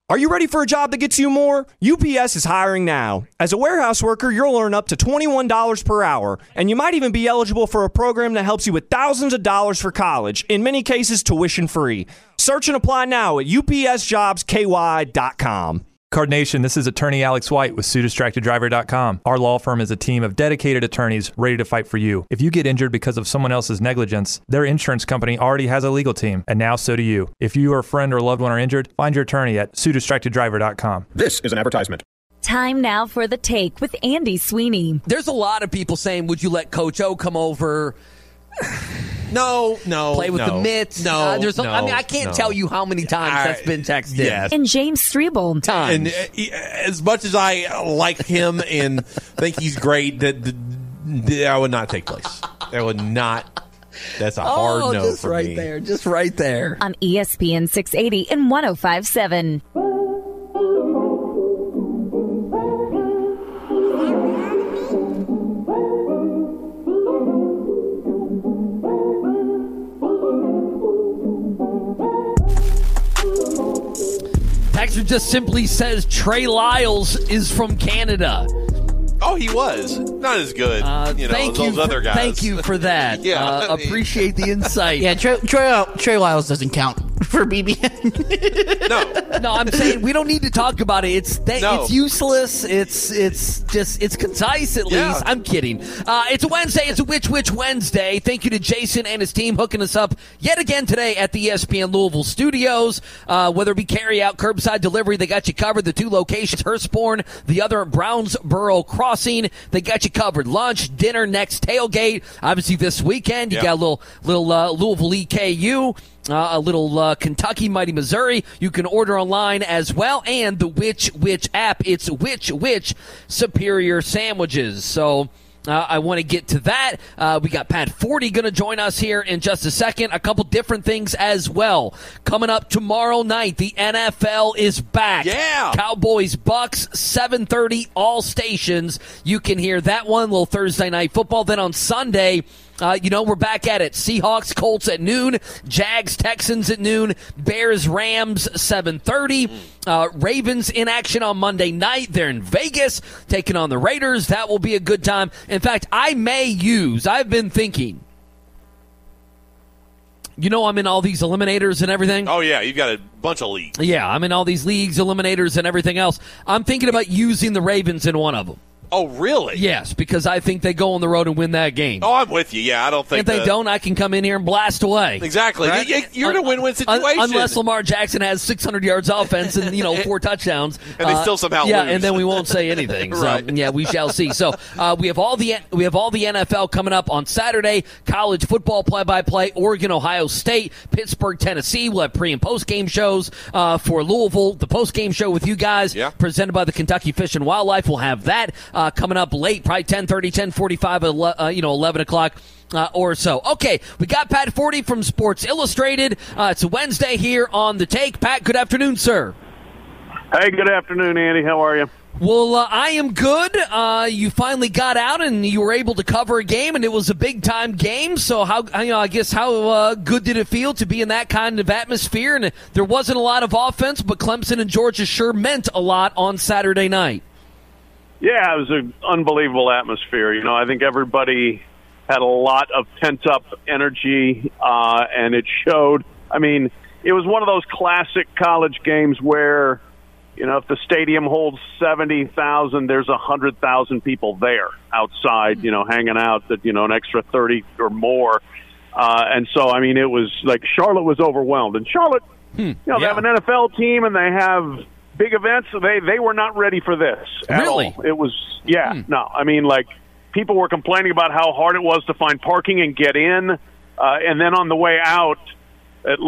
Are you ready for a job that gets you more? UPS is hiring now. As a warehouse worker, you'll earn up to $21 per hour, and you might even be eligible for a program that helps you with thousands of dollars for college, in many cases tuition free. Search and apply now at upsjobsky.com. Card Nation, this is attorney Alex White with SueDistractedDriver.com. Our law firm is a team of dedicated attorneys ready to fight for you. If you get injured because of someone else's negligence, their insurance company already has a legal team, and now so do you. If you or a friend or loved one are injured, find your attorney at SueDistractedDriver.com. This is an advertisement. Time now for The Take with Andy Sweeney. There's a lot of people saying, would you let Coach O come over? No. Play with the mitts. I can't tell you how many times that's been texted. Yes. And James Strebel. And as much as I like him and think he's great, that would not take place. That would not. That's a hard no just for right me. there. Just right there. On ESPN 680 and 105.7. Texter just simply says Trey Lyles is from Canada. Oh, he was. Not as good, as those other guys. Thank you for that. Yeah, appreciate the insight. Yeah, Trey Lyles doesn't count for BBN. No, I'm saying we don't need to talk about it. It's useless. It's concise at least. I'm kidding. It's a Wednesday. It's a Which Wednesday. Thank you to Jason and his team hooking us up yet again today at the ESPN Louisville studios. Whether it be carry out, curbside delivery, they got you covered. The two locations, Hurstbourne, the other Brownsboro Crossing, they got you covered. Lunch, dinner, next tailgate. Obviously this weekend you got a little Louisville EKU. A little Kentucky Mighty Missouri. You can order online as well, and the Which app. It's Which Superior Sandwiches. So I want to get to that. We got Pat Forty going to join us here in just a second. A couple different things as well. Coming up tomorrow night, the NFL is back. Yeah. Cowboys, Bucks, 7:30, all stations. You can hear that one, little Thursday night football. Then on Sunday, we're back at it. Seahawks, Colts at noon. Jags, Texans at noon. Bears, Rams, 7:30. Ravens in action on Monday night. They're in Vegas taking on the Raiders. That will be a good time. In fact, I've been thinking, I'm in all these eliminators and everything. Oh, yeah, you've got a bunch of leagues. Yeah, I'm in all these leagues, eliminators, and everything else. I'm thinking about using the Ravens in one of them. Oh, really? Yes, because I think they go on the road and win that game. Oh, I'm with you. Yeah, I don't think if they don't, I can come in here and blast away. Exactly. Right? You're in a win-win situation. Unless Lamar Jackson has 600 yards offense and 4 touchdowns, and they still somehow lose. Yeah, and then we won't say anything. So, right. Yeah, we shall see. So we have all the NFL coming up on Saturday. College football play-by-play. Oregon, Ohio State, Pittsburgh, Tennessee. We'll have pre and post game shows for Louisville. The post game show with you guys, presented by the Kentucky Fish and Wildlife. We'll have that coming up late. Probably 10:30, 10:45, 11 o'clock or so. Okay, we got Pat Forty from Sports Illustrated. It's a Wednesday here on The Take. Pat, good afternoon, sir. Hey, good afternoon, Andy. How are you? Well, I am good. You finally got out and you were able to cover a game, and it was a big-time game. So how good did it feel to be in that kind of atmosphere? And there wasn't a lot of offense, but Clemson and Georgia sure meant a lot on Saturday night. Yeah, it was an unbelievable atmosphere. I think everybody had a lot of pent-up energy, and it showed. I mean, it was one of those classic college games where, if the stadium holds 70,000, there's 100,000 people there outside, hanging out, an extra 30 or more. And so, I mean, it was like Charlotte was overwhelmed. And Charlotte, they have an NFL team and they have big events. They were not ready for this at all. It was, no. I mean, like, people were complaining about how hard it was to find parking and get in. And then on the way out at,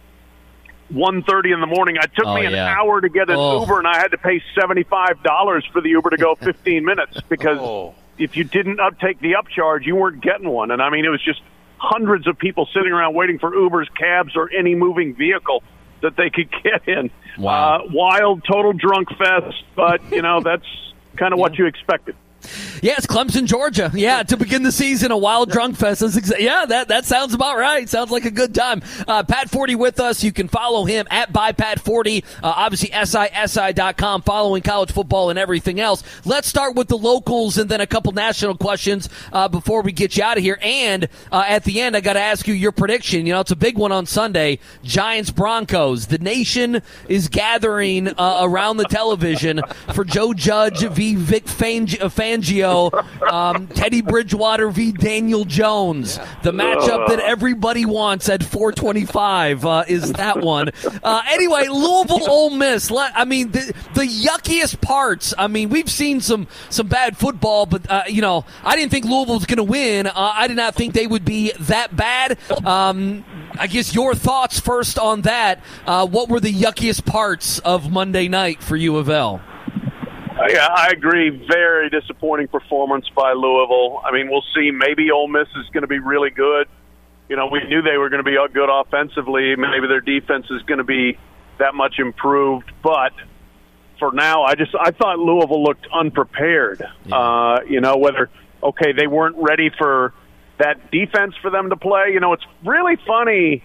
1:30 in the morning, it took me an hour to get an Uber, and I had to pay $75 for the Uber to go 15 minutes because if you didn't take the upcharge, you weren't getting one. And, I mean, it was just hundreds of people sitting around waiting for Ubers, cabs, or any moving vehicle that they could get in. Wow. Wild, total drunk fest, but, that's kind of what you expected. Yes, Clemson, Georgia. Yeah, to begin the season, a wild drunk fest. That sounds about right. Sounds like a good time. Pat Forty with us. You can follow him at ByPat40. Obviously, SISI.com, following college football and everything else. Let's start with the locals and then a couple national questions before we get you out of here. And at the end, I got to ask you your prediction. You know, it's a big one on Sunday. Giants, Broncos. The nation is gathering around the television for Joe Judge v. Vic Fangio, Teddy Bridgewater v. Daniel Jones. The matchup that everybody wants at 425 is that one. Anyway, Louisville, Ole Miss. I mean, the yuckiest parts. I mean, we've seen some bad football, but, I didn't think Louisville was going to win. I did not think they would be that bad. I guess your thoughts first on that. What were the yuckiest parts of Monday night for U of L? Yeah, I agree. Very disappointing performance by Louisville. I mean, we'll see. Maybe Ole Miss is going to be really good. You know, we knew they were going to be good offensively. Maybe their defense is going to be that much improved. But for now, I thought Louisville looked unprepared. Yeah. They weren't ready for that defense for them to play. You know, it's really funny.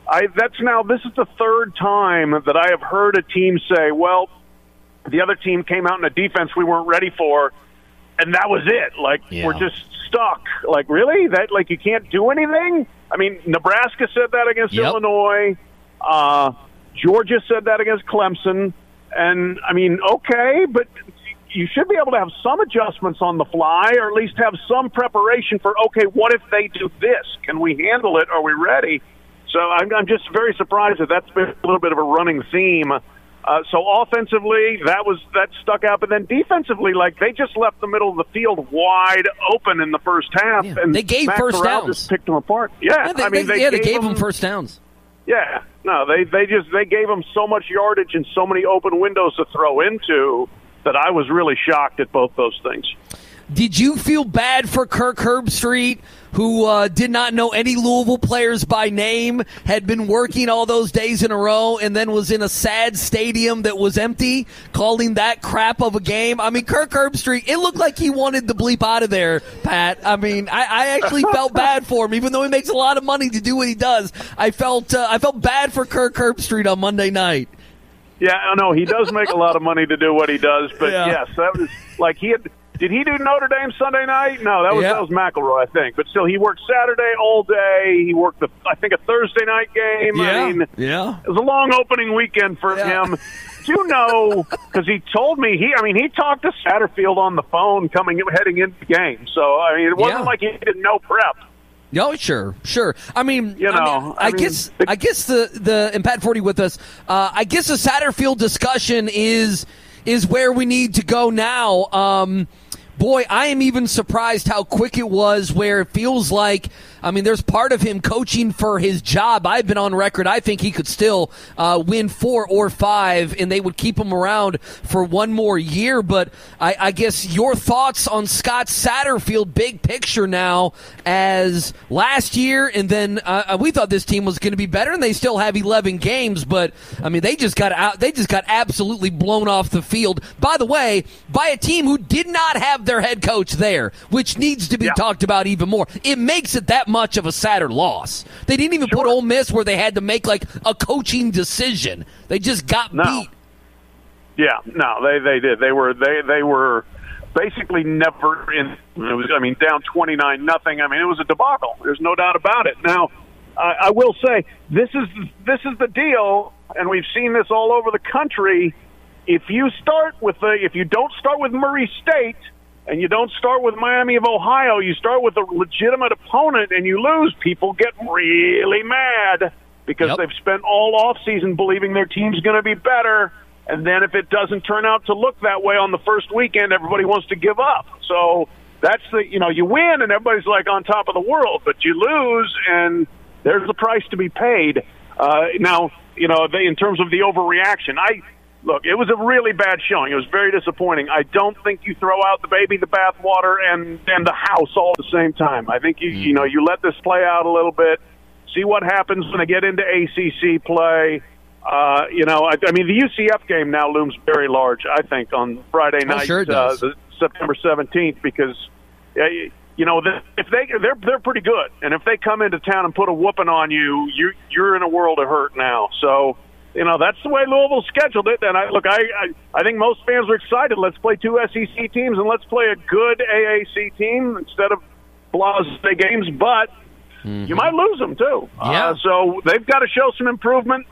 This is the third time that I have heard a team say, well, the other team came out in a defense we weren't ready for, and that was it. We're just stuck. Like, really? You can't do anything? I mean, Nebraska said that against Illinois. Georgia said that against Clemson. And, I mean, okay, but you should be able to have some adjustments on the fly, or at least have some preparation for, okay, what if they do this? Can we handle it? Are we ready? So I'm just very surprised that's been a little bit of a running theme. So offensively, that stuck out. But then defensively, they just left the middle of the field wide open in the first half. Yeah. And they gave Matt first Corral downs. Just picked them apart. Yeah, they gave them first downs. Yeah, no, they gave them so much yardage and so many open windows to throw into that I was really shocked at both those things. Did you feel bad for Kirk Herbstreit, who did not know any Louisville players by name, had been working all those days in a row, and then was in a sad stadium that was empty, calling that crap of a game? I mean, Kirk Herbstreit, it looked like he wanted the bleep out of there, Pat. I mean, I actually felt bad for him, even though he makes a lot of money to do what he does. I felt bad for Kirk Herbstreit on Monday night. Yeah, I know he does make a lot of money to do what he does, but yes, that was like he had. Did he do Notre Dame Sunday night? No, that was McElroy, I think. But still, he worked Saturday all day. He worked a Thursday night game. Yeah, I mean, it was a long opening weekend for him. Do you know? Because he told me he talked to Satterfield on the phone heading into the game. So I mean, it wasn't like he did no prep. No, sure. I mean, I guess the and Pat Forty with us. I guess the Satterfield discussion is where we need to go now. Boy, I am even surprised how quick it was, where it feels like, I mean, there's part of him coaching for his job. I've been on record. I think he could still win 4 or 5, and they would keep him around for one more year. But I guess your thoughts on Scott Satterfield, big picture now, as last year, and then we thought this team was going to be better, and they still have 11 games. But I mean, they just got absolutely blown off the field. By the way, by a team who did not have their head coach there, which needs to be talked about even more. It makes it that much of a sadder loss. They didn't even put Ole Miss where they had to make like a coaching decision. They just got beat. Yeah, no, they did. They were basically never in. It was, down 29-0. I mean, it was a debacle. There's no doubt about it. Now, I will say this is the deal, and we've seen this all over the country. If you don't start with Murray State, and you don't start with Miami of Ohio, you start with a legitimate opponent and you lose, people get really mad because they've spent all offseason believing their team's going to be better. And then if it doesn't turn out to look that way on the first weekend, everybody wants to give up. So that's you win and everybody's like on top of the world, but you lose and there's the price to be paid. Now, in terms of the overreaction, Look, it was a really bad showing. It was very disappointing. I don't think you throw out the baby, the bathwater, and the house all at the same time. I think you let this play out a little bit, see what happens when they get into ACC play. The UCF game now looms very large, I think, on Friday night. Sure it does. The September 17th because, you know, if they're pretty good, and if they come into town and put a whooping on you, you're in a world of hurt now. So, you know, that's the way Louisville scheduled it. And I think most fans are excited. Let's play 2 SEC teams and let's play a good AAC team instead of blasé games. But you might lose them too. Yeah. So they've got to show some improvement.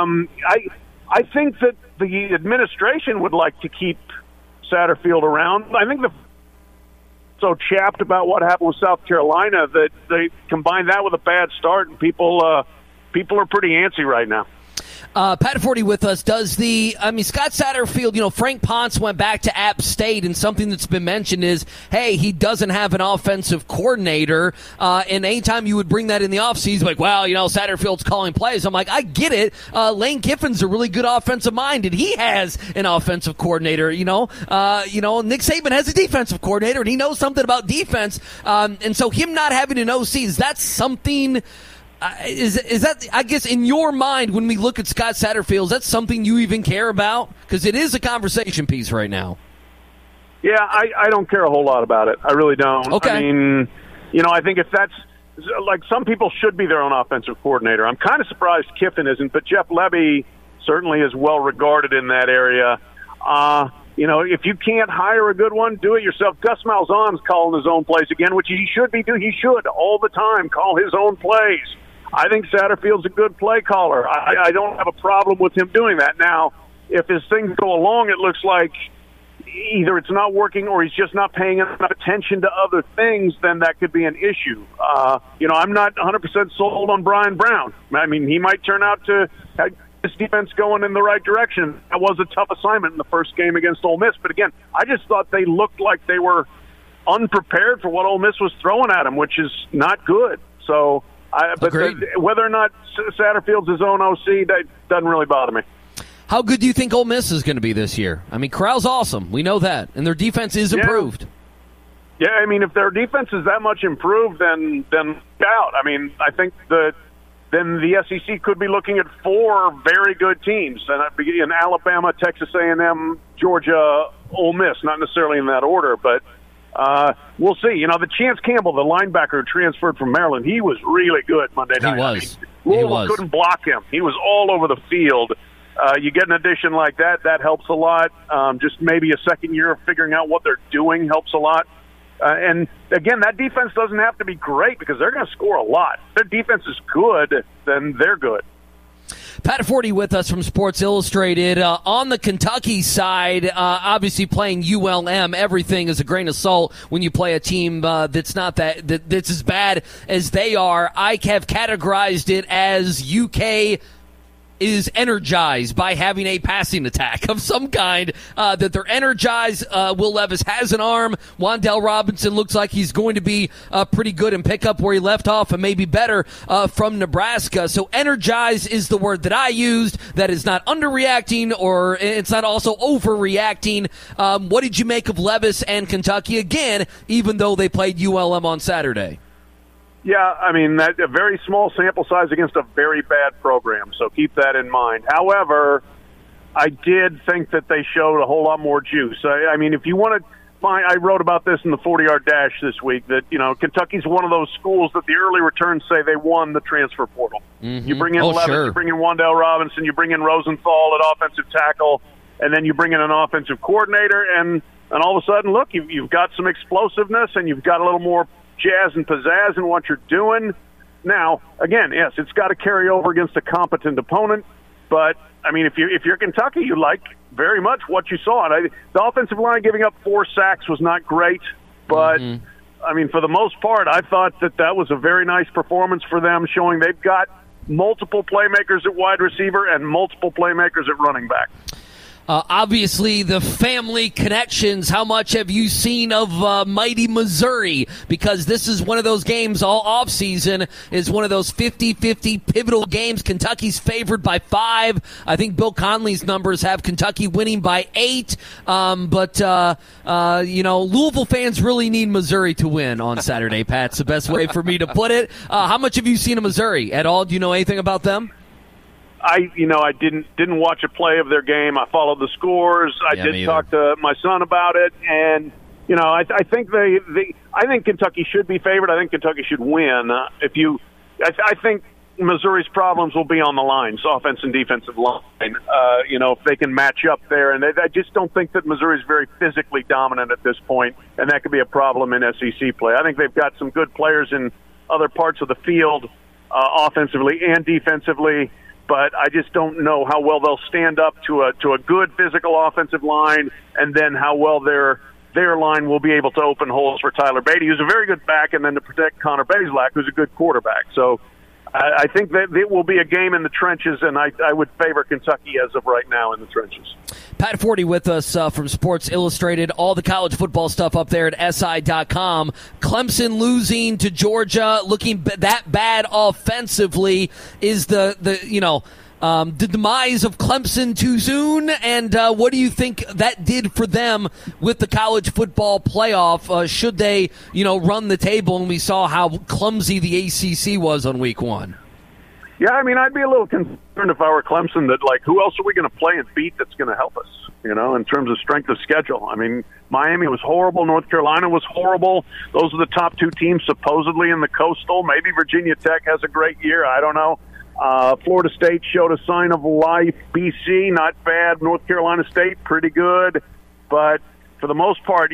I think that the administration would like to keep Satterfield around. I think so chapped about what happened with South Carolina that they combine that with a bad start, and people are pretty antsy right now. Pat Forty with us. Scott Satterfield, you know, Frank Ponce went back to App State, and something that's been mentioned is, hey, he doesn't have an offensive coordinator, and anytime you would bring that in the offseason, like, well, you know, Satterfield's calling plays. I'm like, I get it. Lane Kiffin's a really good offensive mind, and he has an offensive coordinator, you know. Nick Saban has a defensive coordinator, and he knows something about defense, and so him not having an OC, is that something... Is that, I guess, in your mind, when we look at Scott Satterfield, is that something you even care about? Because it is a conversation piece right now. Yeah, I don't care a whole lot about it. I really don't. Okay. I mean, you know, I think if that's, like, some people should be their own offensive coordinator. I'm kind of surprised Kiffin isn't, but Jeff Lebby certainly is well regarded in that area. You know, if you can't hire a good one, do it yourself. Gus Malzahn's calling his own plays again, which he should be doing. He should all the time call his own plays. I think Satterfield's a good play caller. I don't have a problem with him doing that. Now, if as things go along, it looks like either it's not working or he's just not paying enough attention to other things, then that could be an issue. You know, I'm not 100% sold on Brian Brown. I mean, he might turn out to have his defense going in the right direction. That was a tough assignment in the first game against Ole Miss. But again, I just thought they looked like they were unprepared for what Ole Miss was throwing at them, which is not good. So... whether or not Satterfield's his own OC, that doesn't really bother me. How good do you think Ole Miss is going to be this year? I mean, Corral's awesome. We know that. And their defense is improved. Yeah, I mean, if their defense is that much improved, then out. I mean, I think then the SEC could be looking at 4 very good teams. And in Alabama, Texas A&M, Georgia, Ole Miss, not necessarily in that order, but we'll see. You know, the Chance Campbell, the linebacker who transferred from Maryland, he was really good Monday night. Louisville couldn't block him. He was all over the field. You get an addition like that helps a lot. Just maybe a second year of figuring out what they're doing helps a lot. And, again, that defense doesn't have to be great because they're going to score a lot. If their defense is good, then they're good. Pat Forty with us from Sports Illustrated. On the Kentucky side, obviously playing ULM, everything is a grain of salt when you play a team that's not that's as bad as they are. I have categorized it as UK is energized by having a passing attack of some kind, that they're energized. Will Levis has an arm. Wan'Dale Robinson looks like he's going to be pretty good and pick up where he left off and maybe better from Nebraska. So energized is the word that I used. That is not underreacting or it's not also overreacting. What did you make of Levis and Kentucky again, even though they played ULM on Saturday? Yeah, I mean, that's a very small sample size against a very bad program, so keep that in mind. However, I did think that they showed a whole lot more juice. I mean, if you want to find, I wrote about this in the 40-yard dash this week, that, you know, Kentucky's one of those schools that the early returns say they won the transfer portal. Mm-hmm. You bring in Levis, you bring in Wan'Dale Robinson, you bring in Rosenthal at offensive tackle, and then you bring in an offensive coordinator, and all of a sudden, look, you've got some explosiveness, and you've got a little more jazz and pizzazz in what you're doing. Now, again, yes, it's got to carry over against a competent opponent, but I mean, if you're Kentucky, you like very much what you saw. And the offensive line giving up 4 sacks was not great, but I mean, for the most part, I thought that was a very nice performance for them, showing they've got multiple playmakers at wide receiver and multiple playmakers at running back. Obviously, the family connections. How much have you seen of mighty Missouri? Because this is one of those games all offseason, is one of those 50-50 pivotal games. Kentucky's favored by 5. I think Bill Conley's numbers have Kentucky winning by 8. But Louisville fans really need Missouri to win on Saturday, Pat. It's the best way for me to put it. How much have you seen of Missouri at all? Do you know anything about them? I didn't watch a play of their game. I followed the scores. I did talk to my son about it, and I think I think Kentucky should be favored. I think Kentucky should win. I think Missouri's problems will be on the lines, offense and defensive line. If they can match up there, and I just don't think that Missouri's very physically dominant at this point, and that could be a problem in SEC play. I think they've got some good players in other parts of the field, offensively and defensively, but I just don't know how well they'll stand up to a good physical offensive line, and then how well their line will be able to open holes for Tyler Beatty, who's a very good back, and then to protect Connor Bazelak, who's a good quarterback. So I think that it will be a game in the trenches, and I would favor Kentucky as of right now in the trenches. Pat Forty with us from Sports Illustrated. All the college football stuff up there at SI.com. Clemson losing to Georgia, looking that bad offensively. Is the demise of Clemson too soon? And what do you think that did for them with the college football playoff? Should they, run the table? And we saw how clumsy the ACC was on week 1. Yeah, I'd be a little concerned if I were Clemson that, who else are we going to play and beat that's going to help us, in terms of strength of schedule. Miami was horrible. North Carolina was horrible. Those are the top 2 teams supposedly in the Coastal. Maybe Virginia Tech has a great year. I don't know. Florida State showed a sign of life. BC, not bad. North Carolina State, pretty good. But for the most part,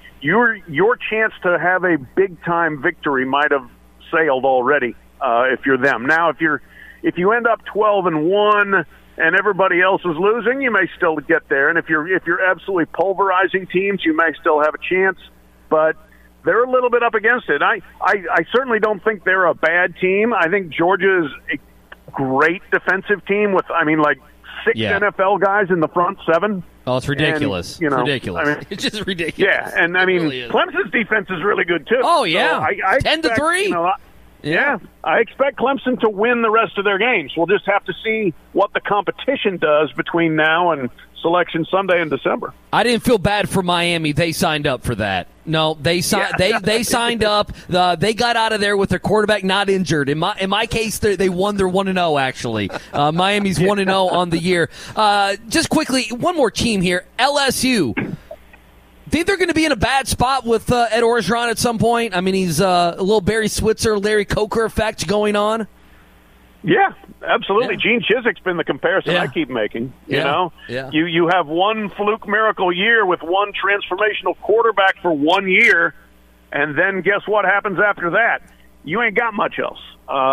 your chance to have a big-time victory might have sailed already if you're them. Now, if you end up 12-1 and everybody else is losing, you may still get there. And if you're absolutely pulverizing teams, you may still have a chance. But they're a little bit up against it. I certainly don't think they're a bad team. I think Georgia is a great defensive team with, 6 NFL guys in the front 7. Oh, it's ridiculous. And, ridiculous. It's just ridiculous. Yeah, and really Clemson's defense is really good too. Oh yeah, so 10-3. Yeah, I expect Clemson to win the rest of their games. We'll just have to see what the competition does between now and Selection Sunday in December. I didn't feel bad for Miami. They signed up for that. No, they signed up. They got out of there with their quarterback not injured. In my case, they won their 1-0. Actually, Miami's 1-0 on the year. Just quickly, one more team here. LSU. Think they're going to be in a bad spot with Ed Orgeron at some point? He's a little Barry Switzer, Larry Coker effect going on. Yeah, absolutely. Yeah. Gene Chiswick's been the comparison I keep making. You have one fluke miracle year with one transformational quarterback for 1 year, and then guess what happens after that? You ain't got much else.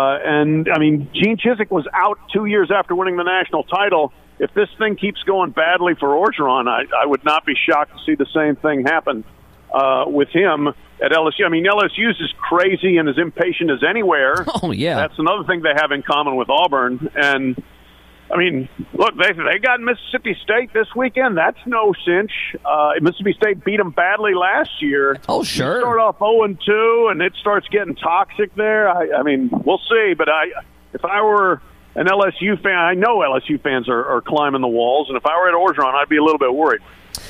Gene Chiswick was out 2 years after winning the national title. If this thing keeps going badly for Orgeron, I would not be shocked to see the same thing happen with him at LSU. LSU's as crazy and as impatient as anywhere. Oh, yeah. That's another thing they have in common with Auburn. And, look, they got Mississippi State this weekend. That's no cinch. Mississippi State beat them badly last year. Oh, sure. You start off 0-2, and it starts getting toxic there. We'll see. But if I were an LSU fan, I know LSU fans are climbing the walls, and if I were at Orgeron, I'd be a little bit worried.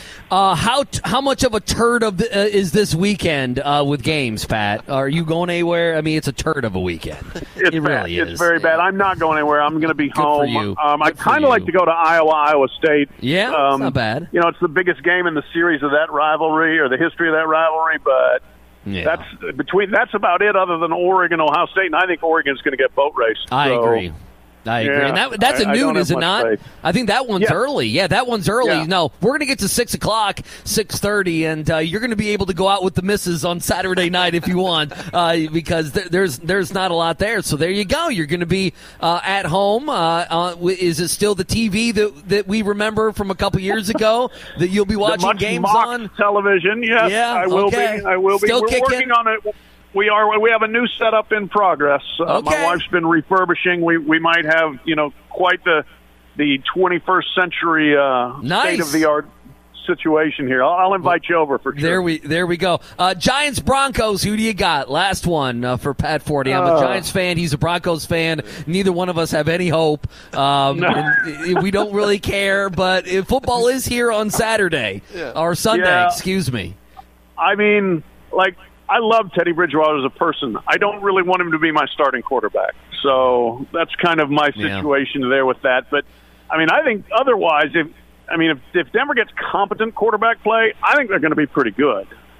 How much of a turd is this weekend with games, Pat? Are you going anywhere? It's a turd of a weekend. It really is. It's very bad. I'm not going anywhere. I'm going to be home. For you. I kind of like to go to Iowa State. Yeah, it's not bad. It's the biggest game in the series of that rivalry or the history of that rivalry, but that's about it other than Oregon, Ohio State, and I think Oregon's going to get boat raced. I agree. And that's at noon, is it not? Faith. I think that one's early. Yeah, that one's early. Yeah. No, we're going to get to 6 o'clock, 6:30, and you're going to be able to go out with the missus on Saturday night if you want, because there's not a lot there. So there you go. You're going to be at home. Is it still the TV that we remember from a couple years ago that you'll be watching games on? Television, yes. Yeah, I will be. I will be. Still We're kicking? working on it. We have a new setup in progress. My wife's been refurbishing. We might have, quite the 21st century state-of-the-art situation here. I'll invite you over for sure. There we go. Giants Broncos. Who do you got? Last one for Pat Forty. I'm a Giants fan. He's a Broncos fan. Neither one of us have any hope. And we don't really care. But football is here on Saturday or Sunday. Excuse me. I love Teddy Bridgewater as a person. I don't really want him to be my starting quarterback. So that's kind of my situation there with that. But, I think otherwise, if Denver gets competent quarterback play, I think they're going to be pretty good.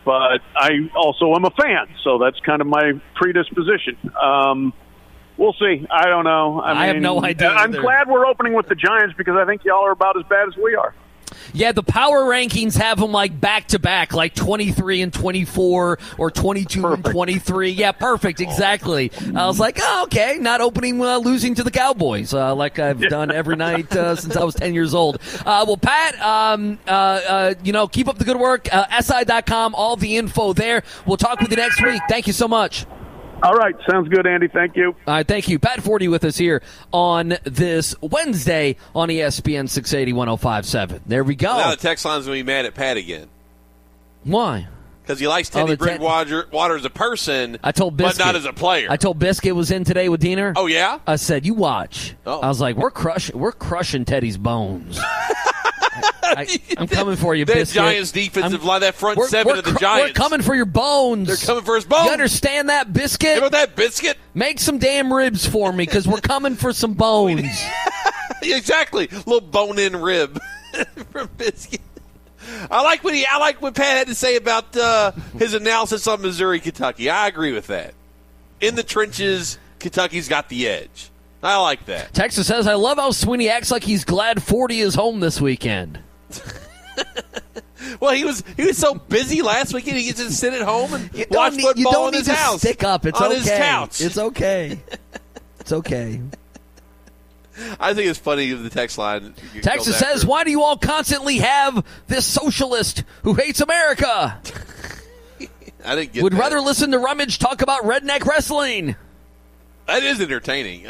but I also am a fan, so that's kind of my predisposition. We'll see. I don't know. I have no idea. I'm glad we're opening with the Giants because I think y'all are about as bad as we are. Yeah, the power rankings have them like back-to-back, like 23 and 24 or 22 and 23. Yeah, perfect, exactly. I was like, oh, okay, not opening losing to the Cowboys like I've done every night since I was 10 years old. Well, Pat, keep up the good work. SI.com, all the info there. We'll talk with you next week. Thank you so much. All right. Sounds good, Andy. Thank you. All right. Thank you. Pat Forty with us here on this Wednesday on ESPN 680 105.7. There we go. Now the text line's going to be mad at Pat again. Why? Because he likes Teddy Bridgewater as a person, I told Biscuit, but not as a player. I told Biscuit was in today with Diener. Oh, yeah? I said, you watch. Oh. I was like, we're crushing Teddy's bones. I'm coming for you, Biscuit. That Giants defensive line, that front seven of the Giants. We're coming for your bones. They're coming for his bones. You understand that, Biscuit? You know that, Biscuit? Make some damn ribs for me, because we're coming for some bones. Exactly. A little bone-in rib from Biscuit. I like what Pat had to say about his analysis on Missouri, Kentucky. I agree with that. In the trenches, Kentucky's got the edge. I like that. Texas says, I love how Sweeney acts like he's glad 40 is home this weekend. Well, he was so busy last weekend. He gets to sit at home and watch football in his house. Stick up. It's on okay. his couch. It's okay. It's okay. I think it's funny the text line. Texas says, why do you all constantly have this socialist who hates America? I didn't get Would that. rather listen to Rummage talk about redneck wrestling. That is entertaining.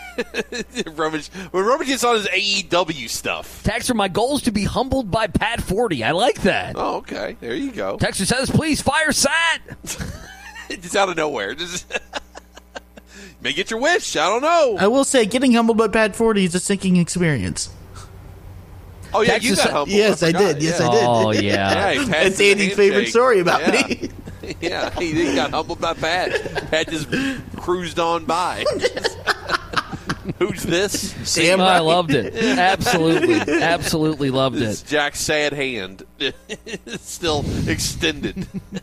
When Rummage gets on his AEW stuff. Texter, my goal is to be humbled by Pat Forty. I like that. Oh, okay. There you go. Texter says, please fire Sat. Just out of nowhere. May get your wish. I don't know. I will say, getting humbled by Pat Forty is a sinking experience. Oh, yeah, you got humbled. Yes, I did. Yes, I did. Oh, yeah. It's Andy's favorite story about me. Yeah, he got humbled by Pat. Pat just cruised on by. Who's this? Sam. I loved it. Absolutely loved it. Jack's sad hand. Still extended.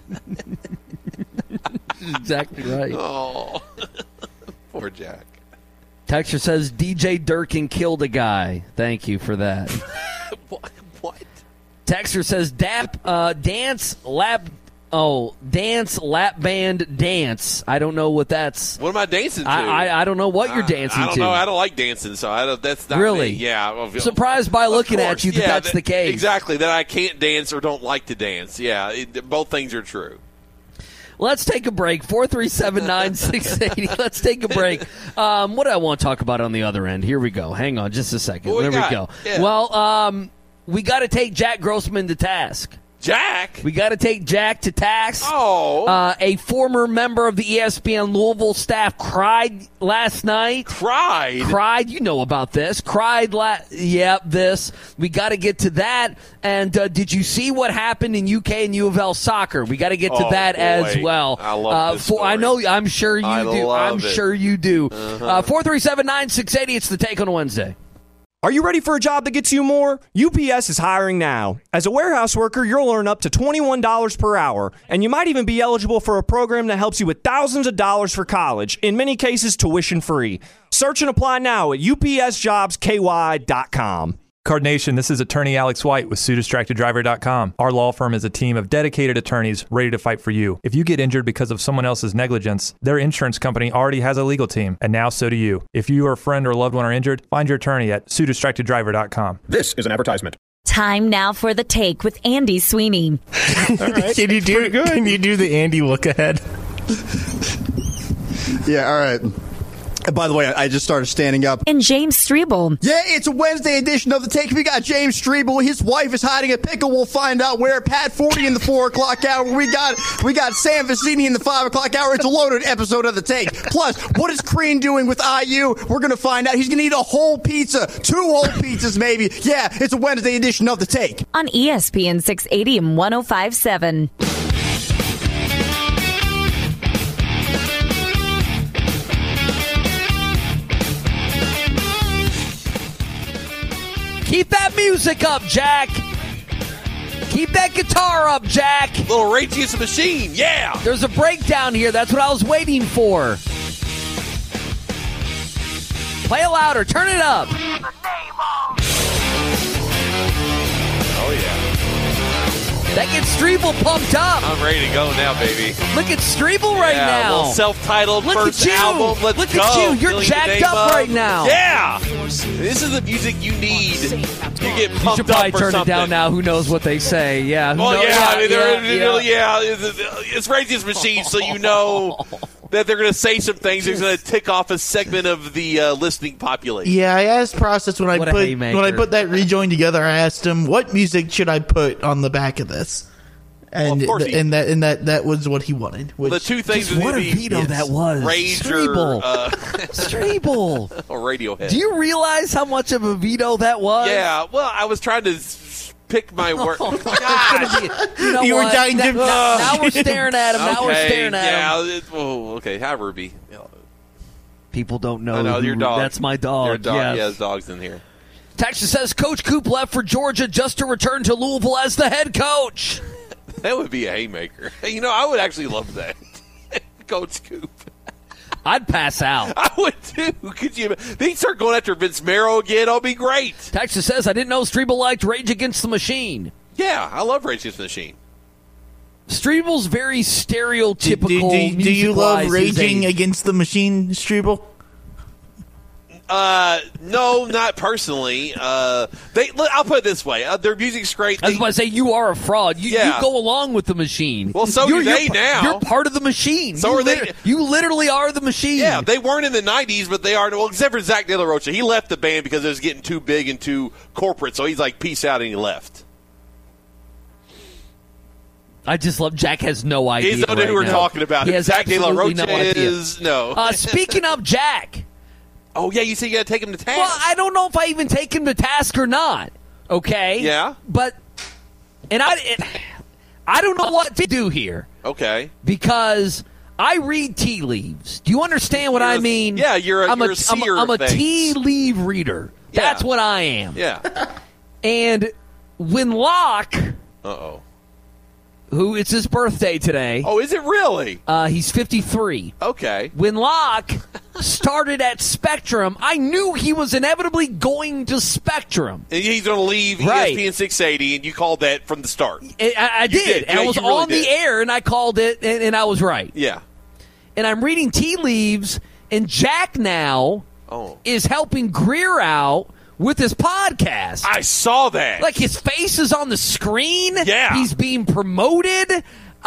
Exactly right. Oh, poor Jack. Texture says DJ Durkin killed a guy. Thank you for that. What? Texture says dance lap band dance. I don't know what that's. What am I dancing to? I don't know what you're dancing to. I don't know. I don't like dancing, so that's not really. Me. Yeah, surprised by looking at you that's the case. Exactly, that I can't dance or don't like to dance. Yeah, both things are true. Let's take a break. 437-9680. Let's take a break. What do I want to talk about on the other end? Here we go. Hang on just a second. There we go. Yeah. Well, we got to take Jack Grossman to task. Jack? We got to take Jack to task. Oh. A former member of the ESPN Louisville staff cried last night. Cried? You know about this. This. We got to get to that. And did you see what happened in UK and U of L soccer? We got to get to that as well. I love this story. I know. I'm sure you do. I'm sure you do. 437-9680. It's the Take on Wednesday. Are you ready for a job that gets you more? UPS is hiring now. As a warehouse worker, you'll earn up to $21 per hour, and you might even be eligible for a program that helps you with thousands of dollars for college, in many cases tuition free. Search and apply now at upsjobsky.com. Card Nation, this is attorney Alex White with SueDistractedDriver.com. Our law firm is a team of dedicated attorneys ready to fight for you. If you get injured because of someone else's negligence, their insurance company already has a legal team, and now so do you. If you or a friend or loved one are injured, find your attorney at SueDistractedDriver.com. This is an advertisement. Time now for The Take with Andy Sweeney. All right. Can you do the Andy look ahead? Yeah, all right. By the way, I just started standing up. And James Strebel. Yeah, it's a Wednesday edition of The Take. We got James Strebel. His wife is hiding a pickle. We'll find out where. Pat Forty in the 4 o'clock hour. We got Sam Vecini in the 5 o'clock hour. It's a loaded episode of The Take. Plus, what is Crean doing with IU? We're going to find out. He's going to eat a whole pizza. 2 whole pizzas, maybe. Yeah, it's a Wednesday edition of The Take. On ESPN 680 and 105.7. Keep that music up, Jack. Keep that guitar up, Jack. Little Rage Against the Machine, yeah. There's a breakdown here. That's what I was waiting for. Play it louder. Turn it up. Oh, yeah. That gets Strebel pumped up. I'm ready to go now, baby. Look at Strebel right yeah, now. Little self-titled Look first at you. album. Let's Look go. at you. You're Feeling jacked the name up of. right now. Yeah. This is the music you need. You get You pumped should probably up for turn something. it down now. Who knows what they say? Yeah. Well, No, I mean, yeah. it's Rage Against the Machine, so you know that they're going to say some things. They're going to tick off a segment of the listening population. Yeah, I asked Process when I What a haymaker. put that rejoin together. I asked him what music should I put on the back of this, and Well, of course that was what he wanted. Well, the two things Just would what a be veto that was. Rage Strebel. or Strebel. or Radiohead. Do you realize how much of a veto that was? Yeah, well, I was trying to pick my word. You know You were what? dying to- Now we're staring at him. Now we're staring at him. Okay. Hi, Ruby. People don't know. I know, your dog. That's my dog. Your dog. Yes. Yeah, his dog's in here. Texas says Coach Coop left for Georgia just to return to Louisville as the head coach. That would be a haymaker. You know, I would actually love that. Coach Coop. I'd pass out. I would too. Could you? They start going after Vince Marrow again. I'll be great. Texas says I didn't know Strebel liked Rage Against the Machine. Yeah, I love Rage Against the Machine. Strebel's very stereotypical. Do you love music-wise, Raging is a- Against the Machine, Strebel? No, not personally. I'll put it this way: their music's great. I was about to say you are a fraud. You go along with the machine. Well, so do they now. You're part of the machine. So you are they. You literally are the machine. Yeah, they weren't in the '90s, but they are. Well, except for Zach De La Rocha, he left the band because it was getting too big and too corporate. So he's like, "Peace out," and he left. I just love Jack has no idea. He's not who we're talking about. He has Zach De La absolutely Rocha no idea. is no. Speaking of Jack. Oh, yeah, you say you got to take him to task. Well, I don't know if I even take him to task or not. Okay? Yeah? But, and I don't know what to do here. Okay. Because I read tea leaves. Do you understand what I mean? Yeah, you're a seer I'm of a things. tea leaf reader. Yeah. That's what I am. Yeah. And when Locke, Uh-oh. who it's his birthday today. Oh, is it really? He's 53. Okay. When Locke started at Spectrum, I knew he was inevitably going to Spectrum. And he's going to leave Right. ESPN 680, and you called that from the start. I You did. And Yeah, I was you really on the did. air, and I called it, and I was right. Yeah. And I'm reading tea leaves, and Jack now is helping Greer out with his podcast. I saw that. Like, his face is on the screen. Yeah. He's being promoted.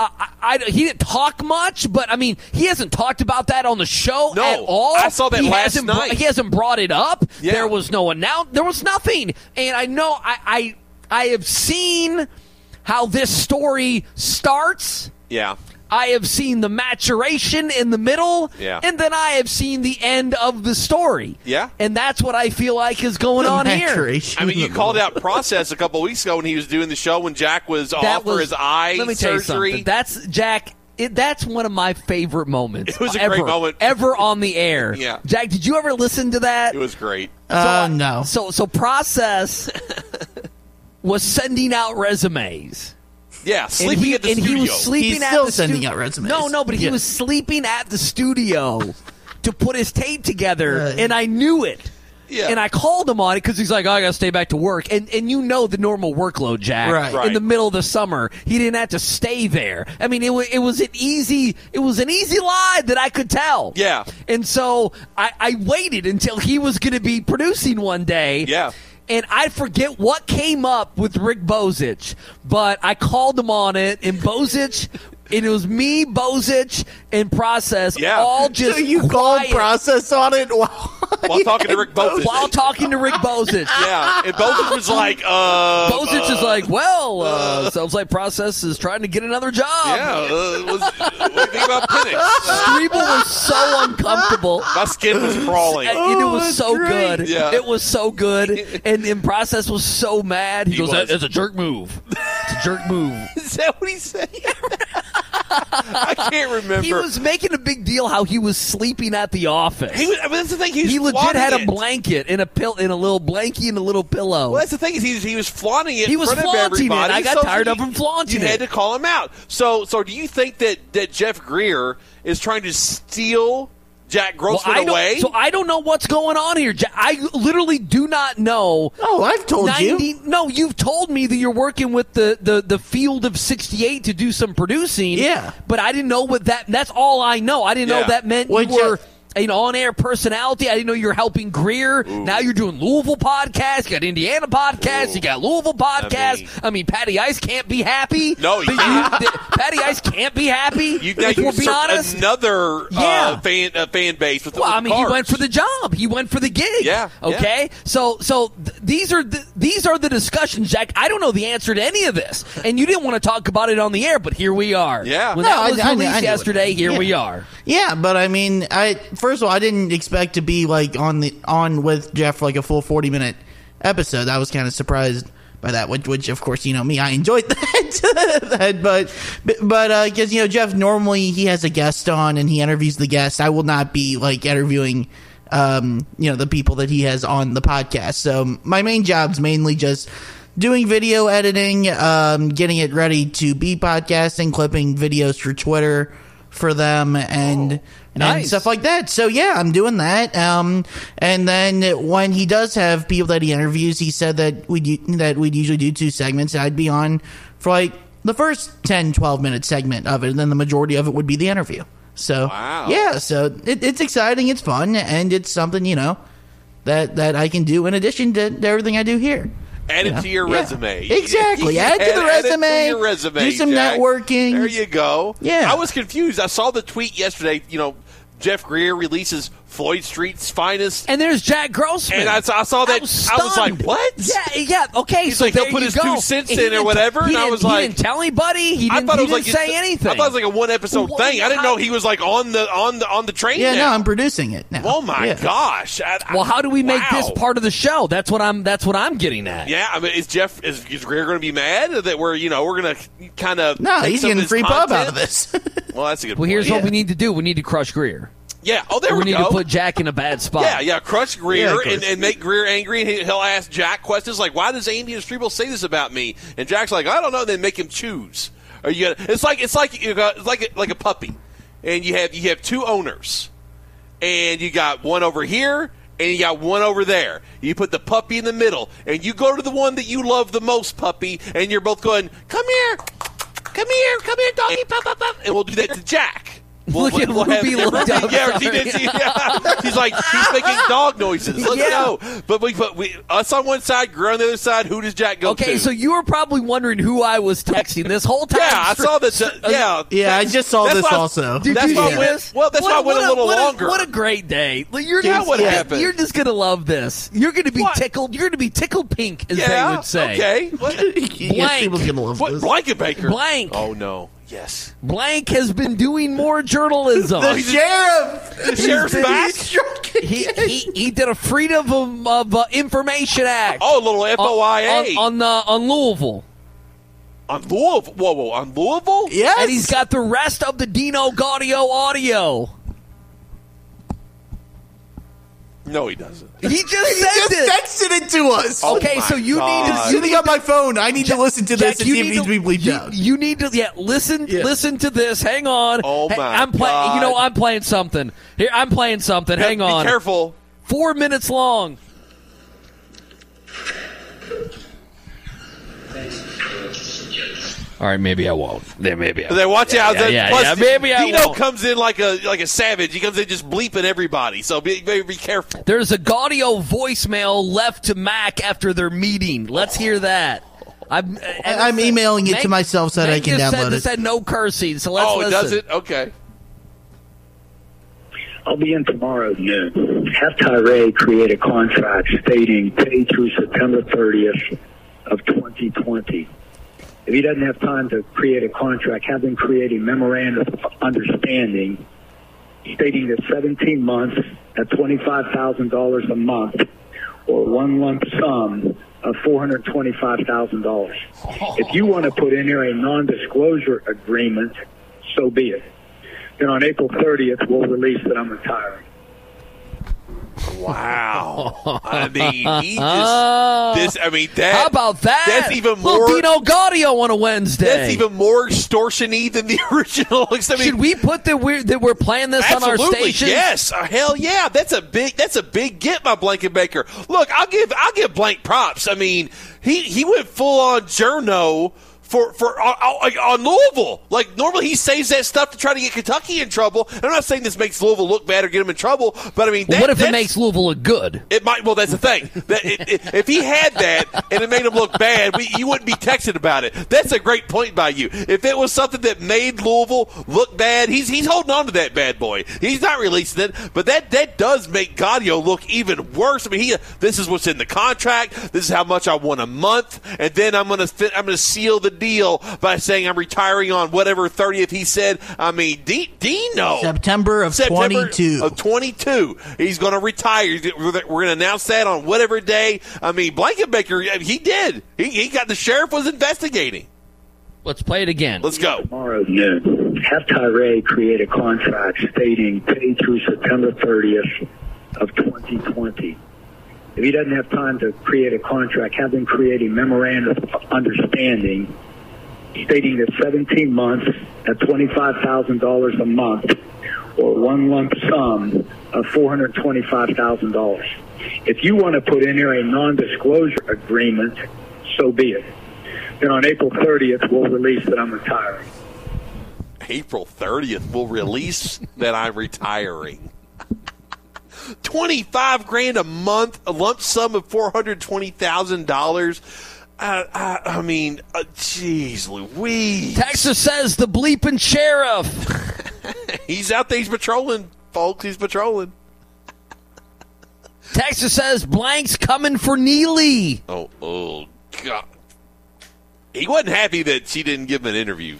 He didn't talk much, but, I mean, he hasn't talked about that on the show No, at all. I saw that last hasn't night. He hasn't brought it up. Yeah. There was no there was nothing. And I know I have seen how this story starts. Yeah. I have seen the maturation in the middle, Yeah. and then I have seen the end of the story. Yeah. And that's what I feel like is going on here. I mean, you called out Process a couple weeks ago when he was doing the show when Jack was off for his eye let me tell you surgery. something. That's Jack. That's one of my favorite moments. It was a ever, great moment. ever on the air. Yeah. Jack, did you ever listen to that? It was great. No. So Process was sending out resumes. Yeah, sleeping at the and studio. he was sleeping He's at still the sending out resumes. No, but he Yeah. was sleeping at the studio to put his tape together, and I knew it. Yeah. And I called him on it because he's like, I got to stay back to work. And you know the normal workload, Jack. Right. In the middle of the summer, he didn't have to stay there. I mean, it was an easy lie that I could tell. Yeah. And so I waited until he was going to be producing one day. Yeah. And I forget what came up with Rick Bozich, but I called him on it, and Bozich, and it was me, Bozich, and Process, all just So you called Process on it While talking to Rick Bozich. While talking to Rick Bozich. Yeah, and Bozich was like, Bozich is like, well, sounds like Process is trying to get another job. Yeah, what do you think about Penix? Strebel was so uncomfortable. My skin was crawling. And it was so good. Yeah. It was so good. And Process was so mad. He goes, was. that's a jerk move jerk move. Is that what he said? I can't remember. He was making a big deal how he was sleeping at the office. That's the thing. He legit had a blanket and a little blankie and a little pillow. Well, that's the thing is he was flaunting it. He was in front flaunting of everybody. it. I got tired of him flaunting it. You had to call him out. So do you think that Jeff Greer is trying to steal Jack Grossman away? So I don't know what's going on here. I literally do not know. Oh, I've told you. No, you've told me that you're working with the Field of 68 to do some producing. Yeah. But I didn't know what that's all I know. I didn't know that meant you were an on-air personality. I didn't know you were helping Greer. Ooh. Now you're doing Louisville podcasts. You got Indiana podcasts. Ooh. You got Louisville podcasts. I mean, Patty Ice can't be happy. No, you can't. Patty Ice can't be happy. If we're being honest. Another fan base. With he went for the job. He went for the gig. Yeah. Okay. Yeah. So these are the discussions, Jack. I don't know the answer to any of this, and you didn't want to talk about it on the air, but here we are. Yeah. When that was released yesterday, here we are. Yeah, but I mean, first of all, I didn't expect to be like on with Jeff like a full 40-minute episode. I was kind of surprised by that, which of course, you know me, I enjoyed that. but because Jeff normally he has a guest on and he interviews the guest. I will not be like interviewing the people that he has on the podcast. So my main job's mainly just doing video editing, getting it ready to be podcasting, clipping videos for Twitter for them, and stuff like that. So yeah, I'm doing that. And then when he does have people that he interviews, he said that we'd usually do 2 segments. I'd be on for like the first 10-12 minute segment of it, and then the majority of it would be the interview. So yeah, so it's exciting, it's fun, and it's something that I can do in addition to everything I do here. Add it to your resume. Exactly. Add it to the resume. Add it to your resume. Do some networking. There you go. Yeah. I was confused. I saw the tweet yesterday. Jeff Greer releases Floyd Street's Finest. And there's Jack Grossman. And I saw that. I was like, what? Yeah. Okay, he's so like, he'll put his 2 cents in or whatever. And I was like, he didn't tell anybody. He didn't say anything. I thought it was like a 1-episode thing. I didn't know he was like on the train. Yeah, no, I'm producing it now. Oh my gosh. Well, how do we make this part of the show? That's what I'm getting at. Yeah, I mean, is Greer going to be mad that we're going to kind of he's getting free pub out of this. Well, that's a good point. Well, here's what we need to do. We need to crush Greer. Yeah. Oh, there we go. We need to put Jack in a bad spot. Yeah. Crush Greer and make Greer angry, and he'll ask Jack questions like, "Why does Andy and Strebel say this about me?" And Jack's like, "I don't know." And then make him choose. Or it's like a puppy, and you have 2 owners, and you got one over here, and you got one over there. You put the puppy in the middle, and you go to the one that you love the most, puppy, and you're both going, "Come here, doggy, and we'll do that to Jack." Look at Ruby looked up. Yeah, she did. She's like, she's making dog noises. Let's go. But we us on one side, Greer on the other side. Who does Jack go to? Okay, so you were probably wondering who I was texting this whole time. Yeah, I saw this. Yeah, I just saw this also. Did you see this? Well, that's why I went a little longer. What a great day! What happened? You're just gonna love this. You're gonna be tickled. You're gonna be tickled pink, as they would say. Okay. Blank. What? Blanket Baker. Blank. Oh no. Yes. Blank has been doing more journalism. The sheriff. The sheriff's back. He did a Freedom of Information Act. Oh, a little FOIA on Louisville. On Louisville? Whoa! On Louisville? Yes. And he's got the rest of the Dino Gaudio audio. No, he doesn't. He just texted it to us. Okay, so you need to. Sitting on my phone, I need to listen to this and see if it needs to be bleeped out. You need to, listen to this. Hang on. Oh, my God. I'm playing something. Here, I'm playing something. Hang on. Be careful. 4 minutes long. All right, maybe I won't. Maybe I won't. Watch out. Plus, maybe I Dino won't. comes in like a savage. He comes in just bleeping everybody. So be careful. There's a Gaudio voicemail left to Mac after their meeting. Let's hear that. I'm emailing it to myself so that I can download it. It said no cursing, so let's listen. Does it? Okay. I'll be in tomorrow at noon. Have Tyree create a contract stating pay through September 30th of 2020. If he doesn't have time to create a contract, have him create a memorandum of understanding stating that 17 months at $25,000 a month or one lump sum of $425,000. If you want to put in here a non-disclosure agreement, so be it. Then on April 30th, we'll release that I'm retiring. Wow. I mean, how about that? That's even more. Dino Gaudio on a Wednesday. That's even more extortion-y than the original. I mean, should we put that we're playing this on our station? Yes. Hell yeah. That's a big get by Blankenbaker. Look, I'll give Blank props. I mean, he went full on journo on Louisville. Like, normally he saves that stuff to try to get Kentucky in trouble. And I'm not saying this makes Louisville look bad or get them in trouble, but I mean, what if it makes Louisville look good? It might. Well, that's the thing. If he had that and it made him look bad, you wouldn't be texting about it. That's a great point by you. If it was something that made Louisville look bad, he's holding on to that bad boy. He's not releasing it, but that does make Gaudio look even worse. I mean, this is what's in the contract. This is how much I want a month, and then I'm gonna seal the deal by saying I'm retiring on whatever 30th he said. I mean, Dino. September of 22. He's going to retire. We're going to announce that on whatever day. I mean, Blankenbaker, he did. He got the sheriff was investigating. Let's play it again. Let's go. Tomorrow noon, have Tyree create a contract stating paid through September 30th of 2020. If he doesn't have time to create a contract, have him create a memorandum of understanding stating that 17 months at $25,000 a month or one lump sum of $425,000. If you want to put in here a non-disclosure agreement, so be it. Then on April 30th, we'll release that I'm retiring. April 30th, we'll release that I'm retiring. $25,000 a month, a lump sum of $420,000. I mean, jeez Louise. Texas says the bleeping sheriff. He's out there. He's patrolling, folks. He's patrolling. Texas says Blank's coming for Neely. Oh, God. He wasn't happy that she didn't give him an interview,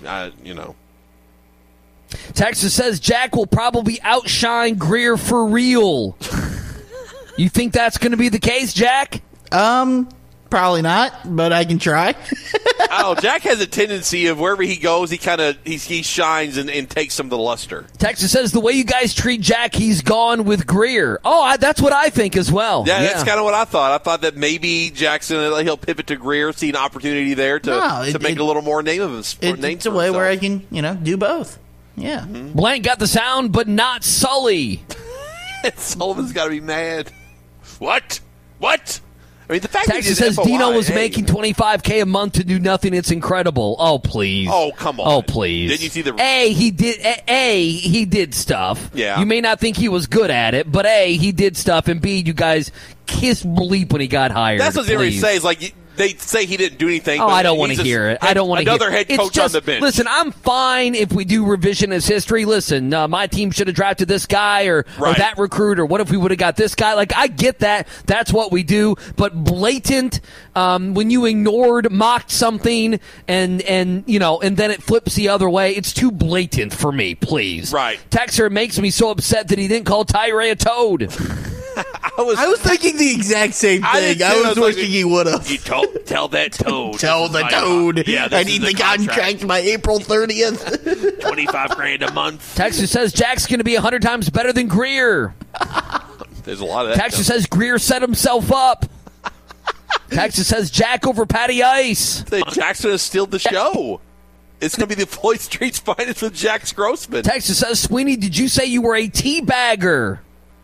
Texas says Jack will probably outshine Greer for real. You think that's going to be the case, Jack? Probably not, but I can try. Jack has a tendency of wherever he goes, he shines and takes some of the luster. Texas says the way you guys treat Jack, he's gone with Greer. That's what I think as well. Yeah, that's kind of what I thought. I thought that maybe Jackson he'll pivot to Greer, see an opportunity there to make a little more name of himself. It's a way where I can do both. Yeah. Mm-hmm. Blank got the sound, but not Sully. Sullivan's got to be mad. What? I mean, the fact Texas says Dino was making $25K a month to do nothing. It's incredible. Oh, please. Oh, come on. Oh, please. Didn't you see the he did stuff. Yeah. You may not think he was good at it, but he did stuff, and B, you guys kissed bleep when he got hired. That's what they say. Is like they say he didn't do anything. I don't want to hear it. I don't want to hear it. Another head coach on the bench. Listen, I'm fine if we do revisionist history. Listen, my team should have drafted this guy or that recruit, or what if we would have got this guy? Like, I get that. That's what we do. But blatant, when you mocked something, and then it flips the other way, it's too blatant for me, please. Right. Texer makes me so upset that he didn't call Tyree a toad. I was thinking the exact same thing. I was wishing he would have. You tell that toad. Tell the toad. Yeah, I need the contract by April 30th. $25,000 a month. Texas says Jack's going to be 100 times better than Greer. There's a lot of that. Texas says Greer set himself up. Texas says Jack over Patty Ice. Jack's going to steal the show. It's going to be the Floyd Street's finest with Jax Grossman. Texas says, Sweeney, did you say you were a teabagger?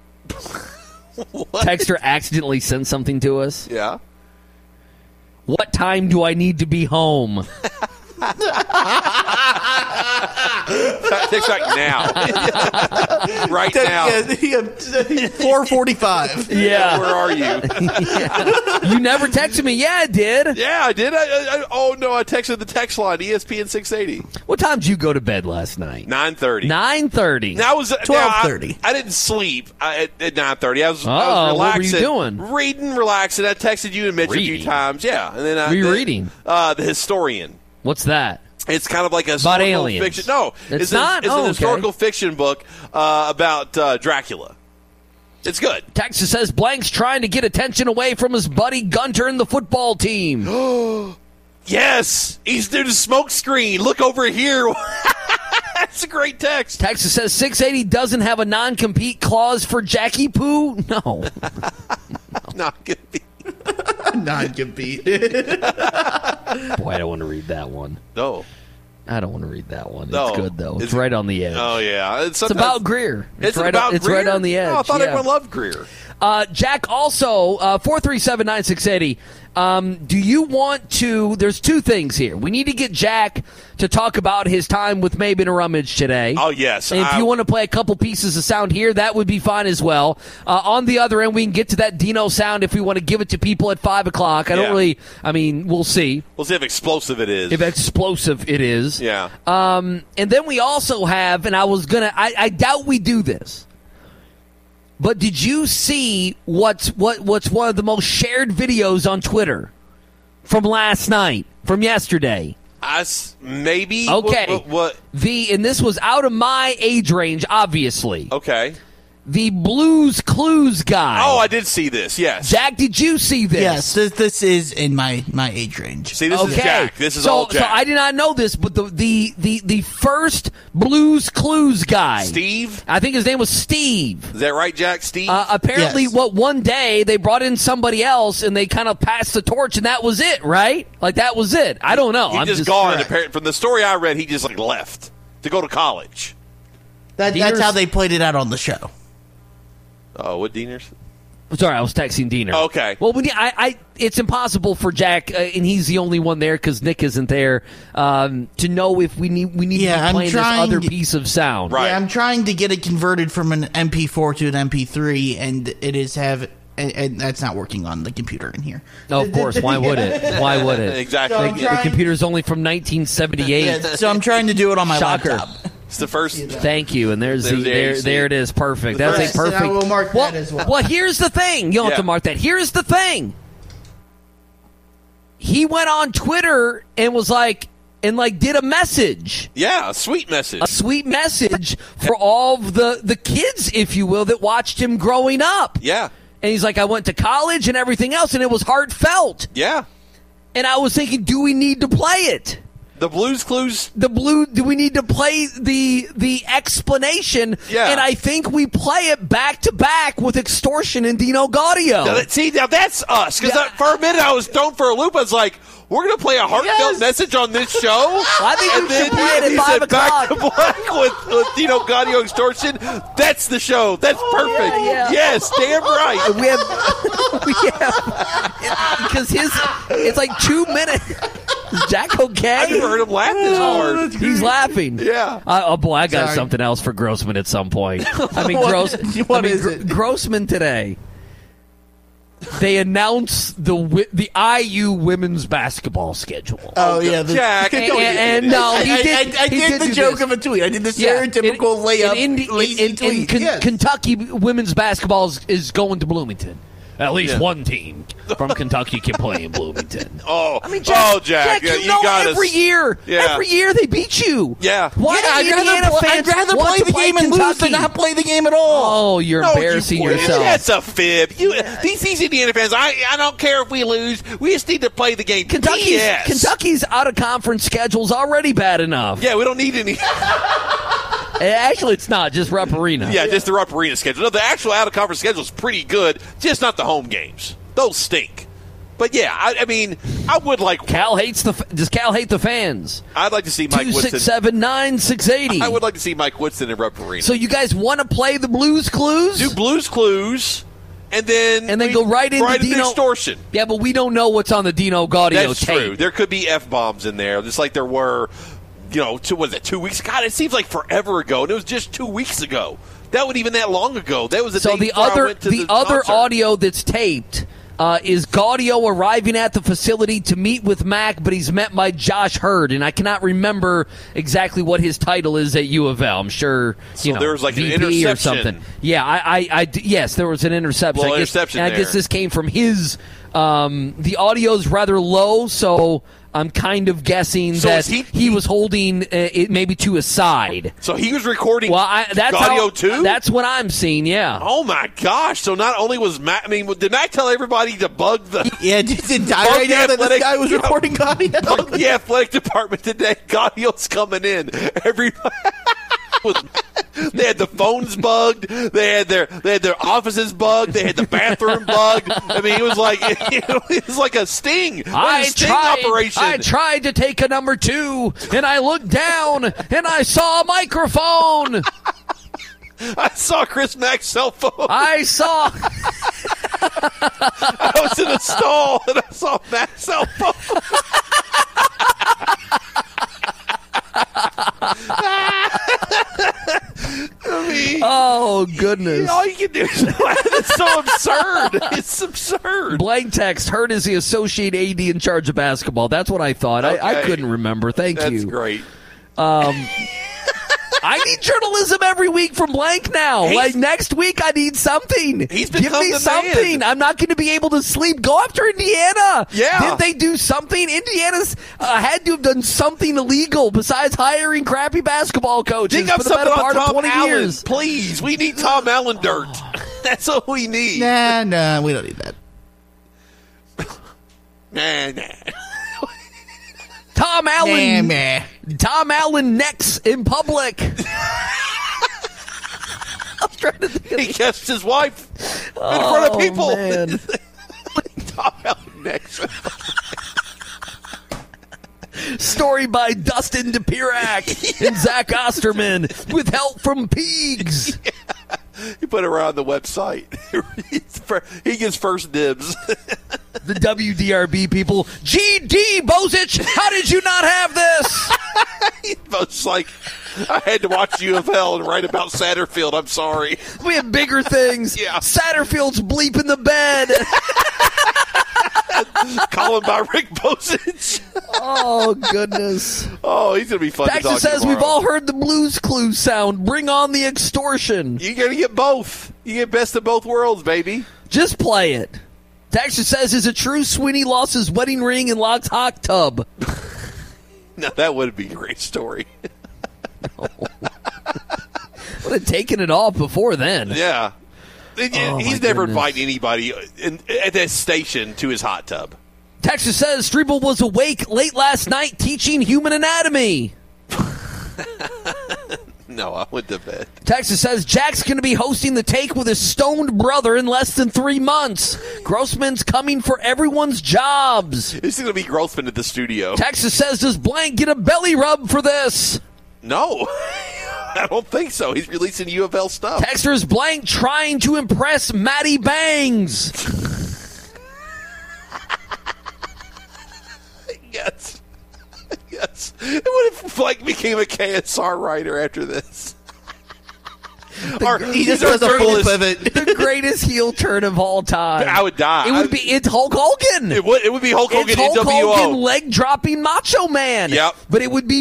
Texter accidentally sent something to us. Yeah. What time do I need to be home? TikTok now. Right now. 4:45. Yeah. Where are you? You never texted me. Yeah, I did. Yeah, I did. I texted the text line, ESPN 680. What time did you go to bed last night? 9:30. 9:30. Now, 12:30. I didn't sleep at 9:30. I was relaxing. What were you doing? Reading, relaxing. I texted you and Mitch a few times. Yeah. And then what were you reading? The Historian. What's that? It's kind of like a about historical aliens. fiction. No, it's not. It's an historical fiction book about Dracula. It's good. Texas says Blank's trying to get attention away from his buddy Gunter and the football team. Yes, he's doing a smoke screen. Look over here. That's a great text. Texas says 680 doesn't have a non-compete clause for Jackie Poo. No. Non-compete. Non-compete. Boy, I don't want to read that one. No. I don't want to read that one. No. It's good, though. It's right on the edge. Oh, yeah. It's about Greer. It's right on the edge. Oh, I thought everyone loved Greer. Jack, also, 437-9680, do you want to – there's two things here. We need to get Jack to talk about his time with Maben and Rummage today. Oh, yes. And if you want to play a couple pieces of sound here, that would be fine as well. On the other end, we can get to that Dino sound if we want to give it to people at 5 o'clock. We'll see. We'll see how explosive it is. Yeah. And then we also have, and I doubt we do this, but did you see what's one of the most shared videos on Twitter from last night, from yesterday? Maybe. Okay. What? And this was out of my age range, obviously. Okay. The Blues Clues guy. Oh, I did see this, yes. Jack, did you see this? Yes, this is in my age range. See, this is Jack. This is all Jack. So I did not know this, but the first Blues Clues guy. Steve? I think his name was Steve. Is that right, Jack? Steve? Apparently, Yes. one day they brought in somebody else and they kind of passed the torch and that was it, right? Like, that was it. I don't know. He just gone. Apparently, from the story I read, he just left to go to college. That's how they played it out on the show. Oh, what Dieners? Sorry, I was texting Diener. Okay. Well, it's impossible for Jack, and he's the only one there because Nick isn't there, to know if we need to be playing this other piece of sound. Right. Yeah, I'm trying to get it converted from an MP4 to an MP3, and and that's not working on the computer in here. No, of course. Why would it? Why would it? Exactly. The computer's only from 1978. Yeah, so I'm trying to do it on my laptop. It's the first. Thank you, and there it is. Perfect. That's a perfect. I will mark that as well. Well, here's the thing. You don't have to mark that. Here's the thing. He went on Twitter and was did a message. Yeah, a sweet message. A sweet message for all of the kids, if you will, that watched him growing up. Yeah. And he's like, I went to college and everything else, and it was heartfelt. Yeah. And I was thinking, do we need to play it? The Blues Clues? Do we need to play the explanation? Yeah. And I think we play it back to back with Extortion and Dino Gaudio. Now that's us. Because for a minute I was thrown for a loop. I was like, we're going to play a heartfelt message on this show? I think we should play it at 5 o'clock. Back to black with Dino Gaudio Extortion. That's the show. That's perfect. Yeah. Yes, damn right. We have because it's like 2 minutes. Is Jack okay? I've never heard him laugh this hard. He's laughing. Yeah. Oh boy, I got something else for Grossman at some point. What is it? Grossman today. They announced the IU women's basketball schedule. Oh yeah, Jack. And no, he did. I did the joke of a tweet. I did the stereotypical layup, lazy tweet. Kentucky women's basketball is going to Bloomington. At least one team from Kentucky can play in Bloomington. I mean, Jack, you know every year they beat you. Yeah. Why I'd rather play the game and lose than not play the game at all. Oh, you're embarrassing yourself. That's a fib. These Indiana fans, I don't care if we lose. We just need to play the game. Kentucky's out-of-conference schedule's already bad enough. Yeah, we don't need any. Actually, it's not. Just Rupp Arena. Yeah, just the Rupp Arena schedule. No, the actual out-of-conference schedule is pretty good, just not the home games. Those stink. But yeah, I mean, I would like. Does Cal hate the fans? I'd like to see Mike Woodson. 267-9680. I would like to see Mike Woodson in Rupp Arena. So you guys want to play the Blues Clues? Do Blues Clues, and then go right into Dino Extortion. Yeah, but we don't know what's on the Dino Gaudio That's tape. true. There could be F-bombs in there, just like there were. 2 weeks? God, it seems like forever ago, and it was just 2 weeks ago. That wasn't even that long ago. That was the day before I went to the other concert. audio that's taped is Gaudio arriving at the facility to meet with Mac, but he's met by Josh Hurd, and I cannot remember exactly what his title is at U of L. I'm sure there was like VP an interception or something. Yeah, yes, there was an interception. Interception. I guess this came from his. The audio's rather low, so. I'm kind of guessing So that is he was holding it maybe to his side. So he was recording that's audio too? That's what I'm seeing, yeah. Oh, my gosh. So not only was Matt, I mean, did Matt tell everybody to bug the... Yeah, did Tyree know that this guy was recording Gaudio? Bug the athletic department today. Gaudio's coming in. Everybody... They had the phones bugged. They had their offices bugged. They had the bathroom bugged. I mean, it was like a sting. Operation. I tried to take a number 2, and I looked down, and I saw a microphone. I saw Chris Mack's cell phone. I was in a stall, and I saw Mack's cell phone. I mean, oh goodness! All you can do is it's so absurd. It's absurd. Blank text. Hurt is the associate AD in charge of basketball. That's what I thought. Okay. I couldn't remember. Thank you. That's great. I need journalism every week from Blank now. Like next week, I need something. He's Give me the something. man. I'm not going to be able to sleep. Go after Indiana. Yeah. Did they do something? Indiana's had to have done something illegal besides hiring crappy basketball coaches Dig up for the better something part on of Tom 20 Allen, years. please. We need Tom Allen dirt. That's all we need. Nah, we don't need that. Nah. Tom Allen. Nah. Tom Allen necks in public. I'm trying to think of He kissed his wife in front of people. Man. Tom Allen necks. Story by Dustin DePirac and Zach Osterman with help from Peegs. Yeah. He put it around the website. He gets first dibs. The WDRB people. GD Bozich, how did you not have this? It's like, I had to watch UFL and write about Satterfield. I'm sorry. We have bigger things. Yeah. Satterfield's bleeping the bed. Calling by Rick Bozich. Oh, goodness. Oh, he's going to be fun to talk Texas to says tomorrow. we've all heard the Blues Clues sound. Bring on the extortion. You're going to get both. You get best of both worlds, baby. Just play it. Texas says, is it true Sweeney lost his wedding ring in Locke's hot tub? No, that would be a great story. Would have taken it off before then. Yeah. Oh, He's never invited anybody at that station to his hot tub. Texas says Strebel was awake late last night teaching human anatomy. No, I went to bed. Texas says Jack's going to be hosting the take with his stoned brother in less than 3 months. Grossman's coming for everyone's jobs. This is going to be Grossman at the studio. Texas says, does Blank get a belly rub for this? No, I don't think so. He's releasing UFL stuff. Texter's Blank trying to impress Matty Bangs. Yes. Yes. What if Blake became a KSR writer after this? He just does a full pivot. The greatest heel turn of all time. I would die. It's Hulk Hogan. It would be Hulk Hogan. It's Hulk NWO. Hogan leg dropping Macho Man. Yep. But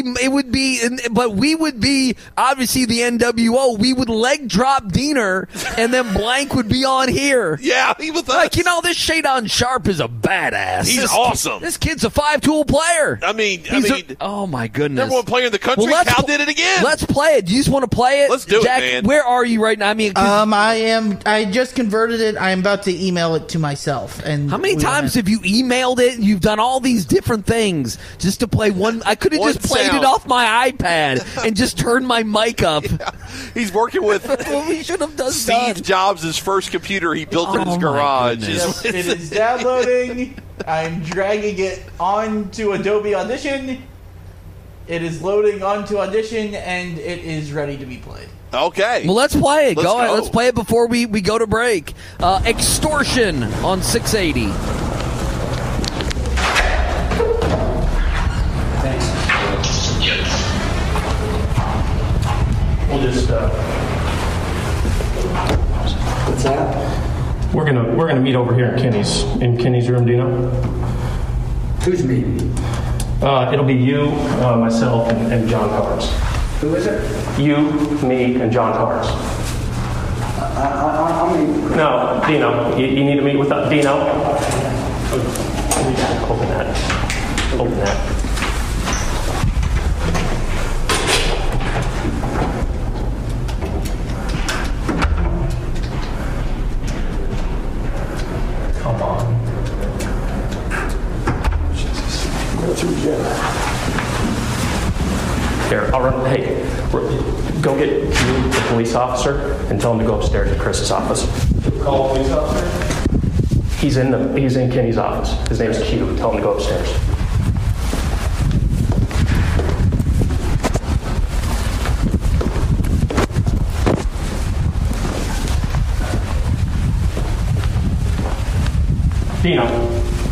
we would be obviously the NWO. We would leg drop Diener, and then Blank would be on here. Yeah, he was like this Shadon Sharp is a badass. He's awesome. This kid's a 5-tool player. Oh my goodness, number one player in the country. Cal did it again. Let's play it. Do you just want to play it? Let's do Jack, it, man. Where are you right now? I mean, I just converted it. I am about to email it to myself. And how many times have you emailed it? You've done all these different things just to play one. I could have just played it off my iPad and just turned my mic up. Yeah. He's working with what we should have done. Steve Jobs' first computer he built in his garage. Yes, it is downloading. I'm dragging it onto Adobe Audition. It is loading onto Audition, and it is ready to be played. Okay. Well, let's play it. Let's Go ahead. go. Let's play it before we go to break. Extortion on 680. Thanks. We'll just. What's that? We're gonna meet over here in Kenny's room. Dino. Who's meeting? It'll be you, myself, and John Carnes. Who is it? You, me, and John Carnes. I'll meet. No, Dino. You need to meet with Dino. Open that. open that. Come on. Go through Jim. Here, I'll run. Hey, go get Q, the police officer, and tell him to go upstairs to Chris's office. Call the police officer? He's in Kenny's office. His name is Q. Tell him to go upstairs. Dino.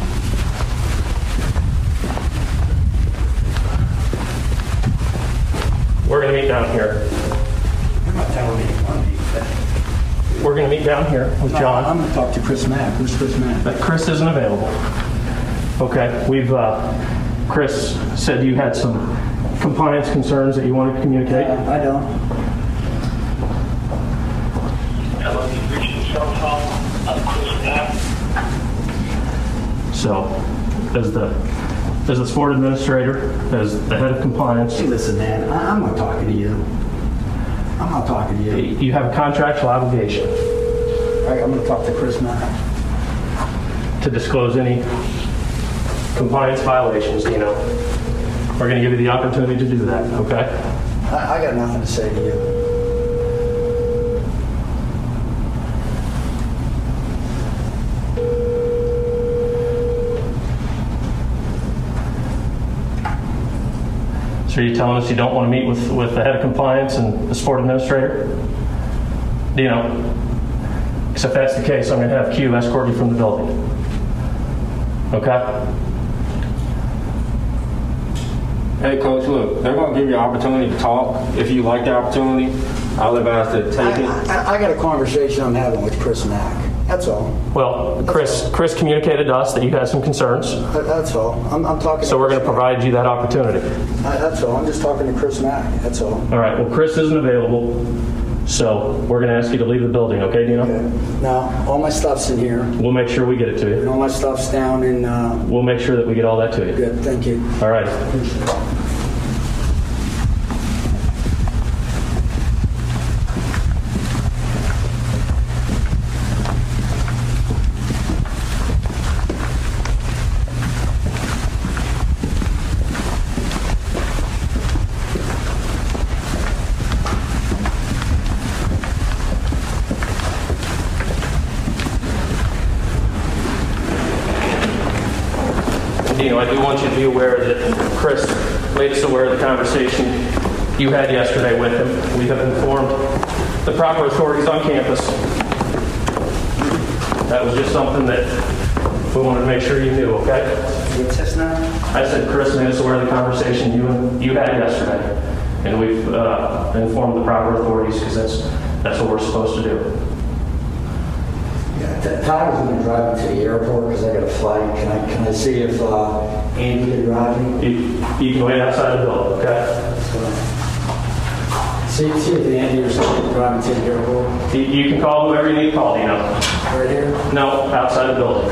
We're going to meet down here. You're not telling me you want to meet. We're going to meet down here with John. I'm going to talk to Chris Mack. Who's Chris Mack? But Chris isn't available. Okay, we've, Chris said you had some compliance concerns that you wanted to communicate. I don't. So, as the sport administrator, as the head of compliance. Hey, listen, man, I'm not talking to you. I'm not talking to you. You have a contractual obligation. All right, I'm going to talk to Chris Mack. To disclose any compliance violations, Dino. We're going to give you the opportunity to do that, okay? I got nothing to say to you. So are you telling us you don't want to meet with the head of compliance and the sport administrator? Dino, because if that's the case, I'm going to have Q escort you from the building. Okay? Hey, Coach, look, they're going to give you an opportunity to talk. If you like the opportunity, I'll advise to take it. I got a conversation I'm having with Chris Mack. That's all. Well, Chris communicated to us that you had some concerns. That's all. I'm talking. So we're going to provide you that opportunity. That's all. I'm just talking to Chris Mack. That's all. All right. Well, Chris isn't available, so we're going to ask you to leave the building. Okay, Dino? Okay. Now, all my stuff's in here. We'll make sure we get it to you. And all my stuff's down in. We'll make sure that we get all that to you. Good. Thank you. All right. I do want you to be aware that Chris made us aware of the conversation you had yesterday with him. We have informed the proper authorities on campus. That was just something that we wanted to make sure you knew, okay? What's this now? I said Chris made us aware of the conversation you had yesterday. And we've informed the proper authorities because that's what we're supposed to do. Todd was going to drive me to the airport because I got a flight. Can I see if Andy can drive me? You can wait outside the building, okay? See if Andy or something can drive me to the airport. You can call whoever you need to call, Dino. Right here? No, outside the building.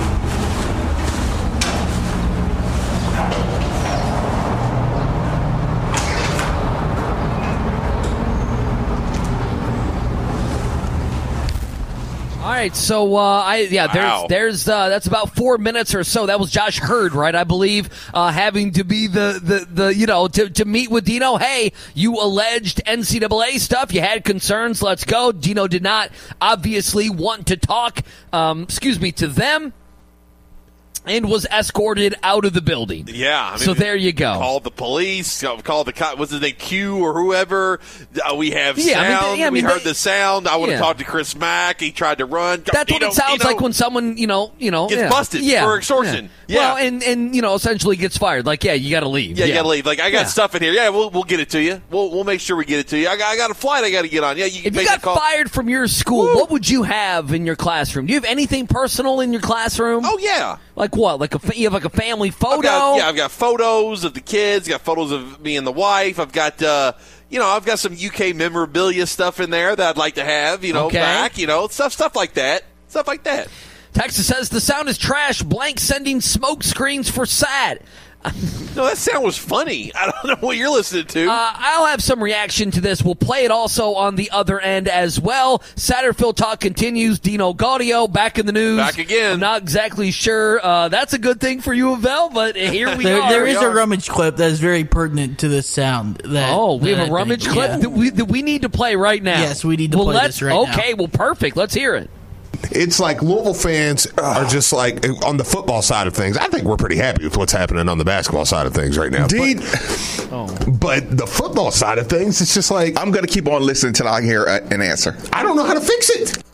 All right, so there's that's about 4 minutes or so. That was Josh Hurd, right? I believe having to be to meet with Dino. Hey, you alleged NCAA stuff. You had concerns. Let's go. Dino did not obviously want to talk. To them. And was escorted out of the building. Yeah. I mean, so there you go. Called the police. Called the what's his name, Q or whoever. We have sound. We heard the sound. I want to talk to Chris Mack. He tried to run. That's what it sounds like when someone gets busted for extortion. Yeah. Well, and essentially gets fired. Like, you got to leave. Yeah, you got to leave. Like, I got stuff in here. Yeah, we'll get it to you. We'll make sure we get it to you. I got a flight I got to get on. Yeah. If you got fired from your school, what would you have in your classroom? Do you have anything personal in your classroom? Oh yeah. Like what? You have like a family photo? I've got photos of the kids. Got photos of me and the wife. I've got I've got some UK memorabilia stuff in there that I'd like to have. Back. Stuff like that. Stuff like that. Texas says the sound is trash. Blank sending smoke screens for sad. No, that sound was funny. I don't know what you're listening to. I'll have some reaction to this. We'll play it also on the other end as well. Satterfield talk continues. Dino Gaudio back in the news. Back again. I'm not exactly sure. That's a good thing for U of L, but here we are. There is a rummage clip that is very pertinent to this sound. We have a rummage clip that we need to play right now. Yes, we need to play this right now. Okay, well, perfect. Let's hear it. It's like Louisville fans are just like, on the football side of things, I think we're pretty happy with what's happening on the basketball side of things right now. Indeed. But the football side of things, it's just like, I'm going to keep on listening until I hear an answer. I don't know how to fix it.